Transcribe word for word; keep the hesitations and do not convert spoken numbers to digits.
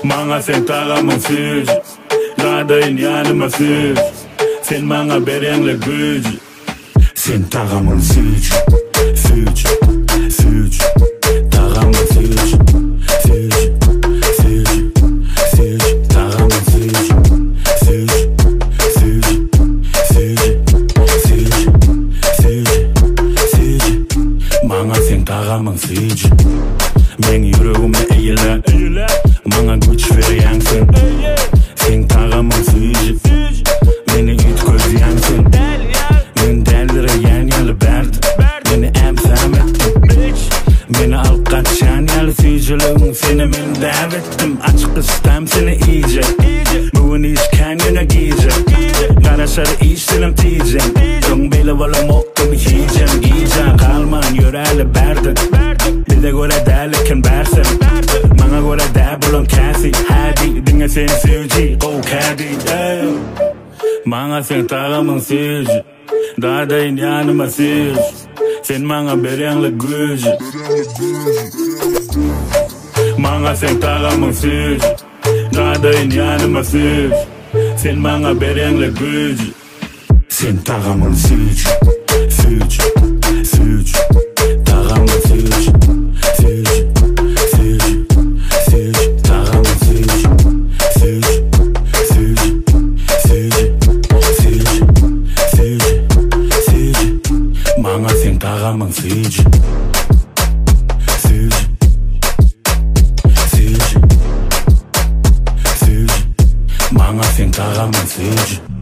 Manga sen tağamın süz Dağdayın yanıma süz Sen bana berenle güç Sen tağamın süz Süz Süz Tağamın süz Süz Süz Süz Tağamın süz Süz Süz Süz Süz Süz Süz Bana sen tağamın süz Men yüreğime eğiler Bana güç veriyorsun Sen tağamın süz Beni üt gözüyorsun Men delire yan yalı berdi Beni emsam ettin Beni al kaçan yalı süzülüğün Seni men davettim Açık istem seni iyice Bugün iş kendine giyecek Karaşarı işlerim diyeceğim Son beli oğlum oktum yiyeceğim Giyeceğim kalman yüreğli berdin Bir de göre derliken bersin Bana göre der bulun kasi Hadi dinle seni süzü Go kadi Bana sen tağamın süz Dağdayın yanıma süz Sen bana berenle güç Bana sen tağamın süz Dağdayın yanıma süz Sen bana berenle güç Sen tağamın süz Süz Süz Tağamın süz Süz Süz Süz Tağamın süz Süz Süz Süz Süz Süz Süz Bana sen tağamın süz Süz Süz Süz Bana sen tağamın süz